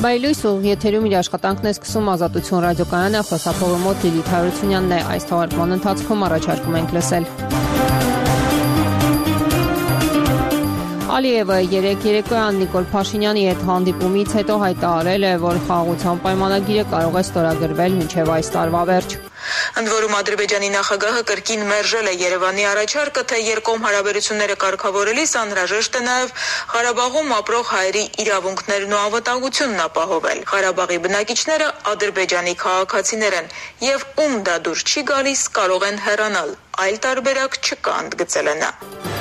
Բայլույս ուղ եթերում իր աշխատանքն է սկսում Ազատություն ռադիոկայանը, խոսափողը մոտ Լիլիթ Հարությունյանն է, այս թողարկման ընթացքում առաջարկում ենք լսել։ Ալիևը երեկոյան Նիկոլ Փաշինյանի հետ հանդիպումից հետո հայտարարել է, որ խաղաղության պայմանագիրը կարող է ստորագրվել մինչև այս տարվա վերջ։ Ընդ որում Ադրբեջանի նախագահը կրկին մերժել է Երևանի առաջարկը, թե երկկողմ հարաբերությունները կարգավորելիս անհրաժեշտ է նաև Ղարաբաղում ապրող հայերի իրավունքներն ու անվտանգությունն ապահովել։ Ղարաբաղի բնակիչները Ադրբեջանի քաղաքացիներ են եւ ում դա դուր չի գալիս կարող են հեռանալ, այլ տարբերակ չկա, ընդգծել է նա։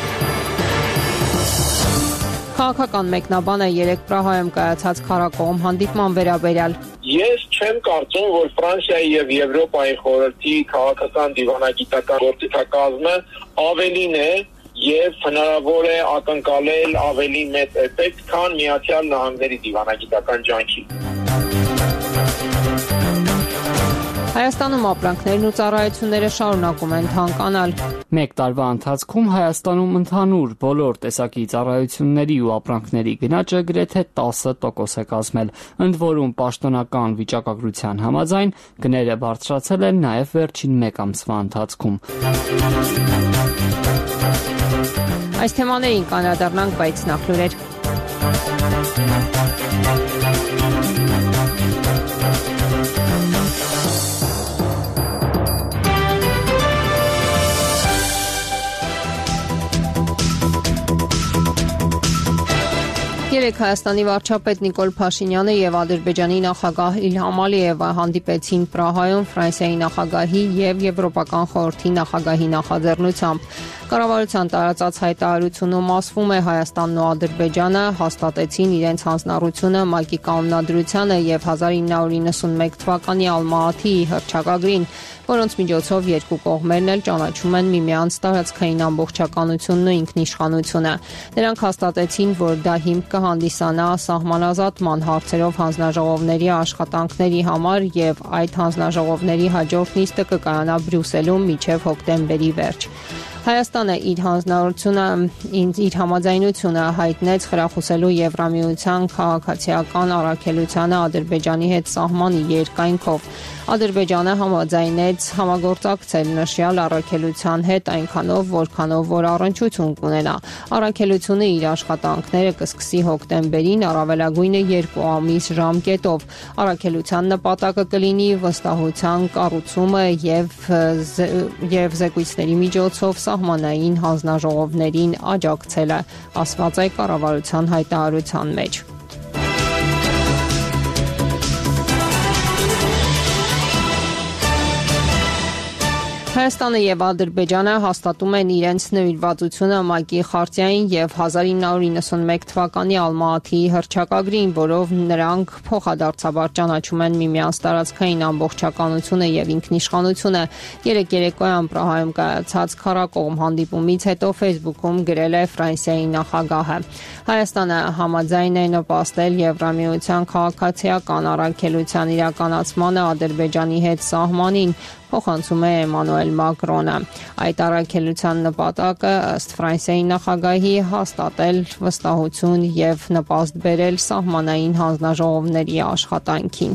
Քաղաքական մեկնաբանը երեկ Պրահայում կայացած քարակողմ հանդիպման վերաբերյալ։ Ես չեմ կարծում, որ Ֆրանսիայի եւ Եվրոպայի խորհրդի քաղաքական դիվանագիտական գործիքակազմը ավելին է եւ հնարավոր է ակնկալել ավելի մեծ էֆեկտ, քան Միացյալ Նահանգների դիվանագիտական ջանքի։ Հայաստանում ապրանքներն ու ծառայությունները շարունակում են թանկանալ։ Մեկ տարվա ընթացքում Հայաստանում ընդհանուր բոլոր տեսակի ծառայությունների ու ապրանքների գնաճը գրեթե 10% է կազմել, ընդ որում պաշտոնական վիճակագրության համաձայն գները բարձրացել են նաև վերջին մեկ ամսվա ընթացքում։ Այս թեմաներին կանրադառնանք, բայց նախ լուրեր։ Երեկ Հայաստանի վարչապետ Նիկոլ Փաշինյանը եւ Ադրբեջանի նախագահ Իլհամ Ալիևը հանդիպեցին Պրահայում Ֆրանսիայի նախագահի եւ Եվրոպական խորհրդի նախագահի նախաձեռնությամբ։ Կառավարության տարածած հայտարարությունում ասվում է Հայաստանն ու Ադրբեջանը հաստատեցին իրենց հանձնառությունը ՄԱԿ-ի կանոնադրությանը եւ 1991 թվականի Ալմաաթիի հռչակագրին, որոնց միջոցով երկու կողմերն էլ ճանաչում են միմյանց տարածքային ամբողջականությունն ու ինքնիշխանությունը։ Նրանք հաստատեցին, որ դա հիմք կհանդիսանա սահմանազատման հարցերով հանձնաժողովների աշխատանքների համար եւ այդ հանձնաժողովների հաջորդ նիստը կկայանա Բրյուսելում մինչեւ հոկտեմբերի վերջ։ Հայաստանը իր համաձայնությունը հայտնեց խրախուսելու Եվրամիության քաղաքացիական առաքելությանը Ադրբեջանի հետ սահմանի երկայնքով։ Ադրբեջանը համաձայնեց համագործակցել նշյալ առաքելության հետ այնքանով, որքանով որ առնչություն կունենա։ Առաքելությունը իր աշխատանքները կսկսի հոկտեմբերին առավելագույնը 2 ամիս ժամկետով։ Առաքելության նպատակը կլինի վստահության կառուցումը եւ զեկույցների միջոցով սահմանային հանձնաժողովներին աջակցելը, ասված է կառավարության հայտարարության մեջ։ Հայաստանը եւ Ադրբեջանը հաստատում են իրենց նվիրվածությունը ՄԱԿ-ի խարտիային եւ 1991 թվականի Ալմաաթիի հռչակագրին, որով նրանք փոխադարձաբար ճանաչում են միմյանց տարածքային ամբողջականությունը եւ ինքնիշխանությունը։ Երեկոյան Պրահայում կայացած քարակողմ հանդիպումից հետո Facebook-ում գրել է Ֆրանսիայի նախագահը։ Հայաստանը համաձայն է նպաստել Եվրամիության քաղաքացիական առաքելության իրականացմանը Ադրբեջանի հետ սահմանին, փոխանցում է Էմանուել Մակրոնը։ Այդ առաքելության նպատակը ըստ Ֆրանսիայի նախագահի հաստատել վստահություն եւ նպաստ բերել սահմանային հանձնաժողովների աշխատանքին։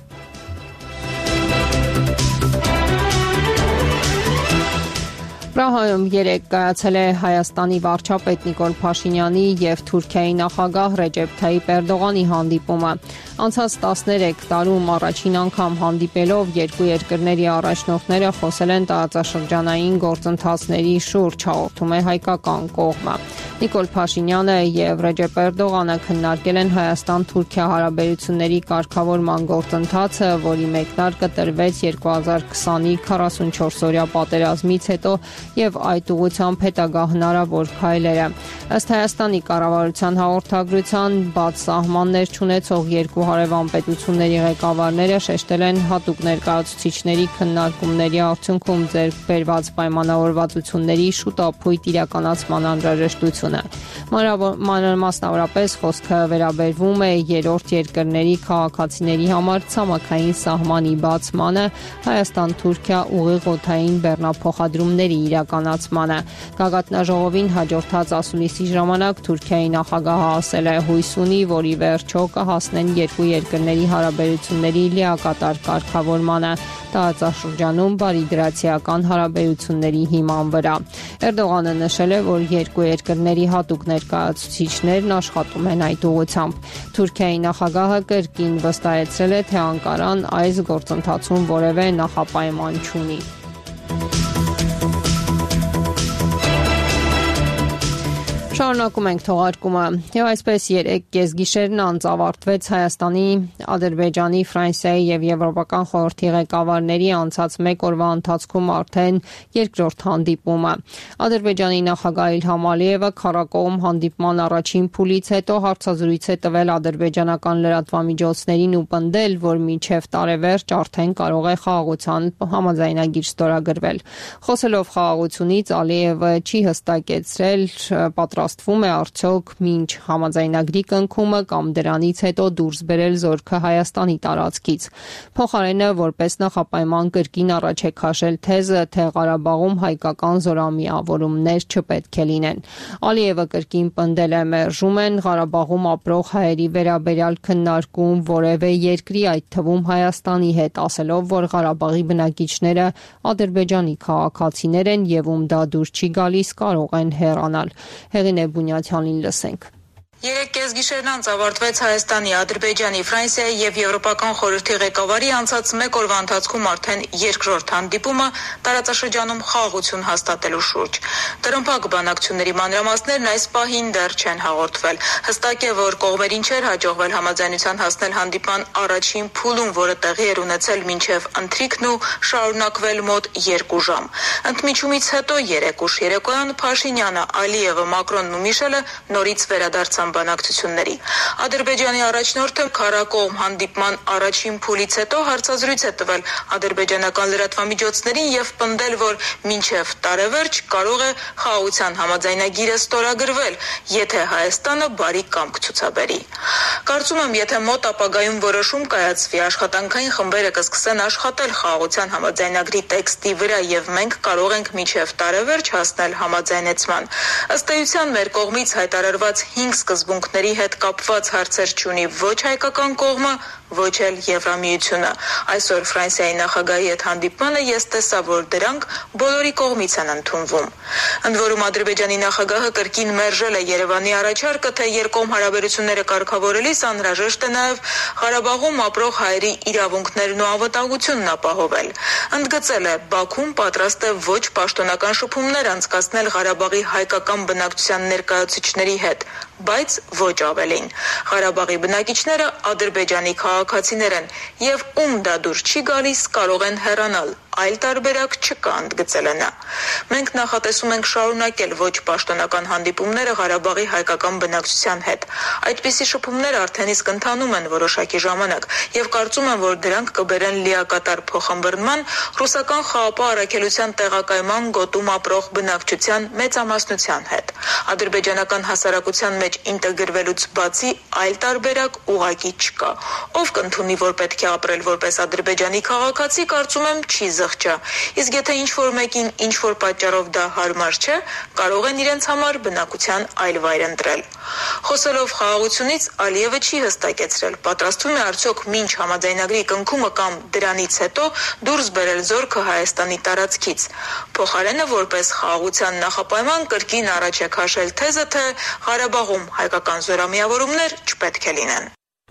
Պրահայում երեկ կայացել է Հայաստանի վարչապետ Նիկոլ Փաշինյանի եւ Թուրքիայի նախագահ Ռեջեփ Թայիփ Էրդողանի հանդիպումը։ Անցած 13 տարում առաջին անգամ հանդիպելով երկու երկրների առաջնորդները խոսել են տարածաշրջանային գործընթացների շուրջ, հաղորդում է հայկական կողմը։ Նիկոլ Փաշինյանը եւ Ռեջեփ Էրդողանը քննարկել են Հայաստան-Թուրքիա հարաբերությունների կարգավորման գործընթացը, որի մեկնարկը տրվեց 2020-ի 44-օրյա պատերազմից հետո եւ այդ ուղղությամբ հետագա հնարավոր քայլերը։ Ըստ Հայաստանի կառավարության հաղորդագրության, բաց սահմաններ չունեցող երկու հարևան պետությունների ղեկավարները շեշտել են հատուկ ներկայացուցիչների քննարկումների արդյունքում ձեռք բերված պայմանավորվածությունների շուտ ապույտ իրականացման անհրաժեշտությունը։ կառավարությունը։ Մասնավորապես խոսքը վերաբերվում է երրորդ երկրների քաղաքացիների համար ցամաքային սահմանի բացմանը, Հայաստան-Թուրքիա ուղիղ օդային բեռնափոխադրումների իրականացմանը։ Գագաթնաժողովին հաջորդած ասուլիսի ժամանակ Թուրքիայի նախագահը ասել է հույս ունի, որ ի վերջո կհասնեն երկու երկրների հարաբերությունների լիակատար կարգավորմանը տարածաշրջանում բարիդրացիական հարաբերությունների հիման վրա։ Էրդողանը նշել է, որ երկու երկրների հատուկ ներկայացուցիչներն աշխատում են այդ ուղղությամբ։ Թուրքիայի նախագահը կրկին վստահեցրել է, թե Անկարան այս գործընթացում որևէ նախապայման չունի։ Շարունակում ենք թողարկումը։ Եվ այսպես 3 կեսգիշերն անց ավարտվեց Հայաստանի, Ադրբեջանի, Ֆրանսիայի եւ Եվրոպական խորհրդի ղեկավարների անցած 1 օրվա ընթացքում արդեն երկրորդ հանդիպումը։ Ադրբեջանի նախագահ Իլհամ Ալիևը քառակողմ հանդիպման առաջին փուլից հետո հարցազրույց է տվել ադրբեջանական լրատվամիջոցներին ու պնդել, որ մինչև տարեվերջ արդեն կարող է խաղաղության համաձայնագիր ստորագրվել։ Խոսելով խաղաղությունից Ալիևը չի հստակեցրել պատրաստվում է արդյոք մինչ համաձայնագրի կնքումը կամ դրանից հետո դուրս բերել զորքը Հայաստանի տարածքից։ Փոխարենը որպես նախապայման կրկին առաջ է քաշել թեզը, թե Ղարաբաղում հայկական զորամիավորումներ չպետք է լինեն։ Ալիևը կրկին պնդել է մերժում են Ղարաբաղում ապրող հայերի վերաբերյալ քննարկում որևէ երկրի, այդ թվում Հայաստանի հետ, ասելով, որ Ղարաբաղի բնակիչները Ադրբեջանի քաղաքացիներ են եւ ում դա դուր չի գալիս, կարող են հեռանալ։ Հեղինե Բունյաթյանին լսենք։ 3 կեսգիշերն անց ավարտվեց Հայաստանի, Ադրբեջանի, Ֆրանսիայի եւ Եվրոպական խորհրդի ղեկավարի անցած 1 օրվա ընթացքում արդեն երկրորդ հանդիպումը տարածաշրջանում խաղաղություն հաստատելու շուրջ։ Տրամփակ բանակցությունների մանրամասներն այս պահին դեռ չեն հաղորդվել։ Հստակ է, որ կողմերին չէր հաջողվել համաձայնության հասնել հանդիպման առաջին փուլում, որը տեղի էր ունեցել մինչև ընթրիքն ու շարունակվել մոտ 2 ժամ։ Ընդմիջումից հետո 3 ուշ երեկոյան Փաշինյանը, Ալիևը, Մակրոնն ու Միշելը նորից վերադարձան բանակցությունների։ Ադրբեջանի առաջնորդը քառակողմ հանդիպման առաջին փուլից հետո հարցազրույց է տվել ադրբեջանական լրատվամիջոցներին եւ պնդել, որ մինչև տարեվերջ կարող է խաղաղության համաձայնագիրը ստորագրվել, եթե Հայաստանը բարի կամք ցուցաբերի։ Կարծում եմ, եթե մոտ ապագայում որոշում կայացվի, աշխատանքային խմբերը կսկսեն աշխատել խաղաղության համաձայնագրի տեքստի վրա եւ մենք կարող ենք մինչև տարեվերջ հասնել համաձայնեցման։ Ըստ էության մեր կողմից հայտարարված 5 սկզբունքների հետ կապված հարցեր չունի ոչ հայկական կողմը, ոչ էլ Եվրամիությունը։ Այսօր Ֆրանսիայի նախագահի հետ հանդիպմանը ես տեսա, որ դրանք բոլորի կողմից են ընդունվում։ Ընդ որում Ադրբեջանի նախագահը կրկին մերժել է Երևանի առաջարկը, թե երկկողմ հարաբերությունները կարգավորելիս անհրաժեշտ է նաև Ղարաբաղում ապրող հայերի իրավունքներն ու անվտանգությունն ապահովել։ Ընդգծել է, Բաքուն պատրաստ է ոչ պաշտոնական շփումներ անցկացնել Ղարաբաղի հայկական բնակչության ներկայացուցիչների հետ, բայց ոչ ավելին։ Ղարաբաղի բնակիչները Ադրբեջանի քաղաքացիներ են եւ ում դա դուր չի գալիս, կարող են հեռանալ։ Այլ տարբերակ չկա, ընդգծել է նա։ Մենք նախատեսում ենք շարունակել ոչ պաշտոնական հանդիպումները Ղարաբաղի հայկական բնակչության հետ։ Այդպիսի շփումներ արդեն իսկ ընթանում են որոշակի ժամանակ եւ կարծում եմ, որ դրանք կբերեն լիակատար փոխըմբռնման ռուսական խաղապահ առաքելության տեղակայման գոտում ապրող բնակչության մեծամասնության հետ։ Ադրբեջանական հասարակության մեջ ինտեգրվելուց բացի այլ տարբերակ ուղղակի չկա։ Ով կընդունի, որ պետք է ապրել որպես ադրբեջանի քաղաքացի, կարծում եմ չի զղջա։ Իսկ եթե ինչ-որ մեկին ինչ-որ պատճառով դա հարմար չէ, կարող են իրենց համար բնակության այլ վայր ընտրել։ Խոսելով խաղաղությունից, Ալիևը չի հստակեցրել, պատրաստվում է արդյոք մինչ համաձայնագրի կնքումը կամ դրանից հետո դուրս բերել զորքը Հայաստանի տարածքից։ Փոխարենը որպես խաղաղության նախապայման կրկին առաջ է քաշել թեզը, թե Ղարաբաղում հայկական զորամիավորումներ չպետք է լինեն։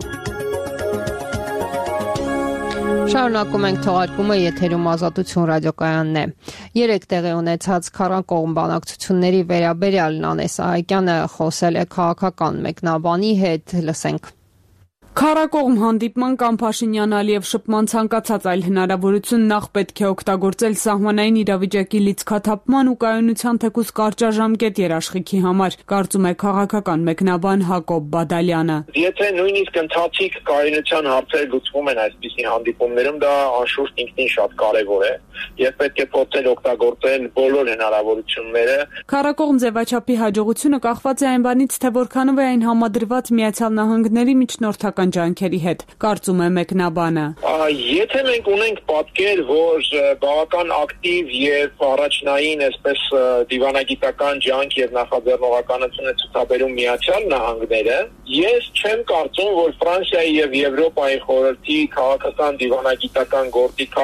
Շարունակում ենք թողարկումը, եթերում Ազատություն ռադիոկայանն է։ 3 տեղի ունեցած քառակողմ բանակցությունների վերաբերյալ Նանե Սահակյանը խոսել է քաղաքական մեկնաբանի հետ, լսենք։ Քարակողմ հանդիպման կամ Փաշինյան-Ալիև շփման ցանկացած այլ հնարավորություն նախ պետք է օգտագործել սահմանային իրավիճակի լիցքաթափման ու կայունության թեկուզ կարճաժամկետ երաշխիքի համար, կարծում է քաղաքական մեկնաբան Հակոբ Բադալյանը։ Եթե նույնիսկ ընթացիկ կայունության հարցեր լուծվում են այսպիսի հանդիպումներում, դա անշուշտ ինքնին շատ կարևոր է եւ պետք է փորձել օգտագործել բոլոր հնարավորությունները։ Քարակողմ ձևաչափի հաջողությունը կախված է այն բանից, թե որքանով է այն համադրված Միացյալ Նահանգների միջնորդական ջանքերի հետ, կարծում է մեկնաբանը։ Եթե մենք ունենք պատկեր, որ բավական ակտիվ եւ առաջնային այսպես դիվանագիտական ջանք եւ նախաձեռնողականություն է ցուցաբերում Միացյալ Նահանգները, ես չեմ կարծում, որ Ֆրանսիայի եւ Եվրոպայի խորհրդի քաղաքական դիվանագիտական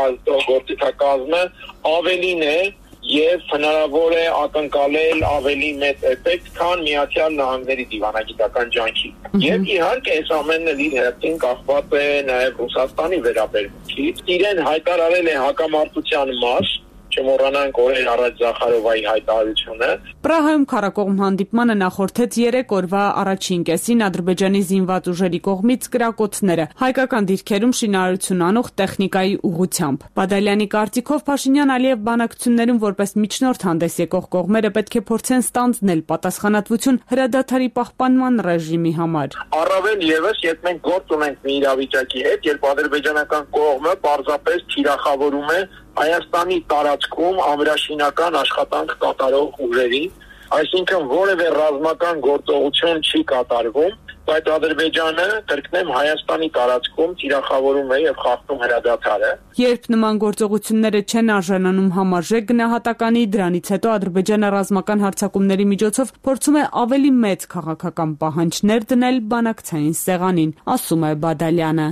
գործիքակազմը ավելին է եւ հնարավոր է ակնկալել ավելի մեծ էֆեկտ, քան Միացյալ Նահանգների դիվանագիտական ջանքի։ Եվ իհարկե այս ամենը իր հերթին կախված է նաեւ Ռուսաստանի վերաբերմունքից։ Իրեն հայտարարել է հակամարտության մաս, չմոռանանք օրեր առաջ Զախարովայի հայտարարությունը։ Պրահայում քարակողմ հանդիպմանը նախորդեց 3 օրվա առաջին կեսին Ադրբեջանի զինված ուժերի կողմից կրակոցները հայկական դիրքերում շինարարություն անող տեխնիկայի ուղղությամբ։ Բադալյանի կարծիքով Փաշինյան-Ալիև բանակցություններում որպես միջնորդ հանդես եկող կողմերը պետք է փորձեն ստանձնել պատասխանատվություն հրադադարի պահպանման ռեժիմի համար։ Առավել եւս, երբ մենք գործ ունենք մի իրավիճակի հետ, երբ ադրբեջանական կողմը պարզապես թիրախավորում է Հայաստանի տարածքում ամրաշինական աշխատանք կատարող ուժերի, այսինքն որևէ ռազմական գործողություն չի կատարվում, բայց Ադրբեջանը կրկնեմ Հայաստանի տարածքում թիրախավորում է եւ խախտում հրադադարը։ Երբ նման գործողությունները չեն արժանանում համարժեք գնահատականի, դրանից հետո Ադրբեջանը ռազմական հարձակումների միջոցով փորձում է ավելի մեծ քաղաքական պահանջներ դնել բանակցային սեղանին, ասում է Բադալյանը։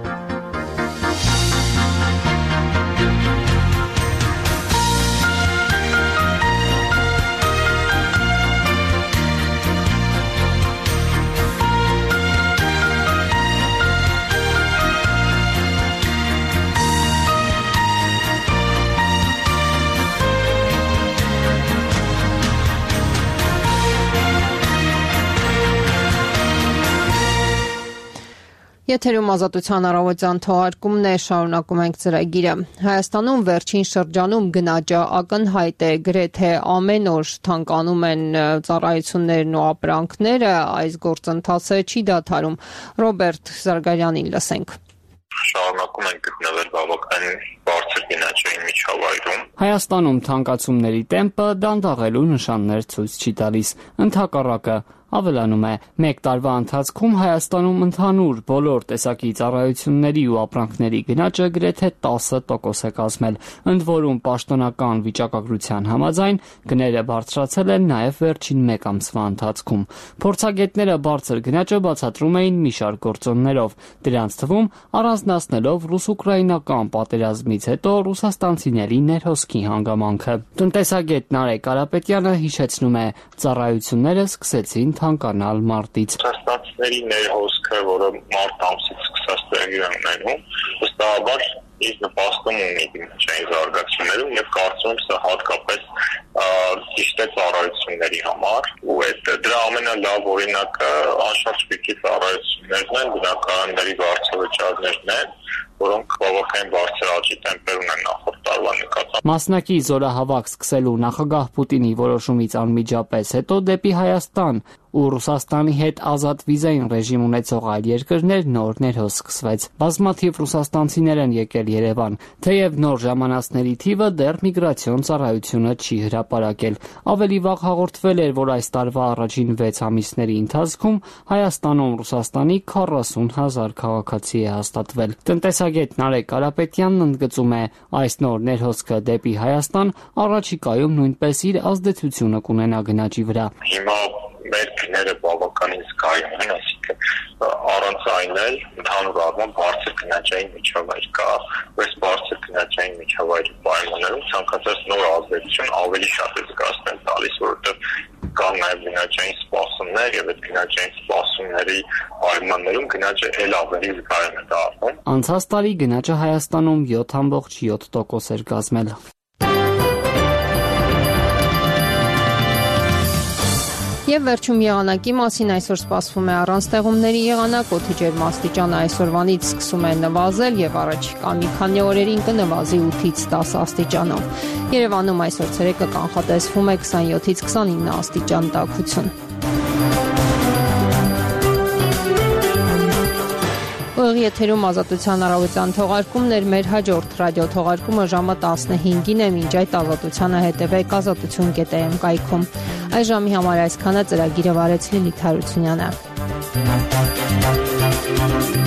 Եթերում Ազատության առավոտյան թողարկումն է, շարունակում ենք ծրագիրը։ Հայաստանում վերջին շրջանում գնաճը ակնհայտ է, գրեթե ամեն օր թանկանում են ծառայություններն ու ապրանքները, այս գործընթացը չի դադարում։ Ռոբերտ Զարգարյանին լսենք։ Շարունակում են գտնվել բավականին բարձր գնաճային միջավայրում։ Հայաստանում թանկացումների տեմպը դանդաղելու նշաններ ցույց չի տալիս։ Ընդհակառակը ավելանում է։ Մեկ տարվա ընթացքում Հայաստանում ընդհանուր բոլոր տեսակի ծառայությունների ու ապրանքների գնաճը գրեթե 10% է կազմել։ Ընդ որում պաշտոնական վիճակագրության համաձայն գները բարձրացել են նաև վերջին մեկ ամսվա ընթացքում։ Փորձագետները բարձր գնաճը բացատրում էին մի շարք գործոններով, դրանց թվում առանձնացնելով ռուս-ուկրաինական պատերազմից հետո ռուսաստանցիների ներհոսքի հանգամանքը։ Տնտեսագետ Նարեկ Կարապետյանը հիշեցնում է, ծառայությունները սկսեցին թանկանալ մարտից։ Ռուսաստանցիների ներհոսքը, որը մարտ ամսից սկսած տեղի է ունենում, վստահաբար իր նպաստում ունի գնաճային զարգացումներում եւ կարծում եմ սա հատկապես ճիշտ է ծառայությունների համար ու դրա ամենալավ օրինակը անշարժ պիկի ծառայություններն են, բնակարանների վարձավճարներն են, որոնք բավականին բարձր աճի տեմպեր ունեն նախորդ տարվա նկատմամբ։ Մասնակի զորահավաք սկսելու նախագահ Պուտինի որոշումից անմիջապես հետո դեպի Հայաստան ու Ռուսաստանի հետ ազատ վիզային ռեժիմ ունեցող այլ երկրներ նոր ներհոս սկսվեց։ Բազմաթիվ ռուսաստանցիներ են եկել Երևան, թեև նոր ժամանածների թիվը դեռ միգրացիոն ծառայությունը չի հրապարակել։ Ավելի վաղ հաղորդվել էր, որ այս տարվա առաջին 6 ամիսների ընթացքում Հայաստանում Ռուսաստանի 40,000 քաղաքացի է հաստատվել։ Տնտեսագետ Նարեկ Կարապետյանն ընդգծում է, այս նոր ներհոսքը դեպի Հայաստան առաջիկայում նույնպես իր ազդեցությունը կունենա գնաճի վրա։ Հիմա մեր գները բավականին զգայուն են, այսինքն առանց այն էլ ընդհանուր առմամբ բարձր գնաճային միջավայր կա, այս բարձր գնաճային միջավայրի պայմաններում ցանկացած նոր ազդեցություն ավելի շատ է զգացնել տալիս, որովհետև կան նաև գնաճային սպասումներ եւ այդ գնաճային սպասումների պայմաններում գնաճը ել ավելի զգայուն է դառնում։ Անցած տարի գնաճը Հայաստանում 7,7% էր կազմել։ Եվ վերջում եղանակի մասին այսօր սպասվում է առանց տեղումների եղանակ, օդի ջերմաստիճանը այսօրվանից սկսում է նվազել եւ առաջիկա մի քանի օրերին կնվազի 8-ից 10 աստիճանով։ Երևանում այսօր ցերեկը կանխատեսվում է 27-ից 29 աստիճան տաքություն։ Ուղիղ եթերում Ազատության առավոտյան թողարկումներ, մեր հաջորդ ռադիոթողարկումը ժամը 15-ին է, մինչ այդ ազատությանը հետևեք azatutun.am կայքում։ Այս ժամի համար այսքանը, ծրագիրը վարեց Լիլիթ Հարությունյանը։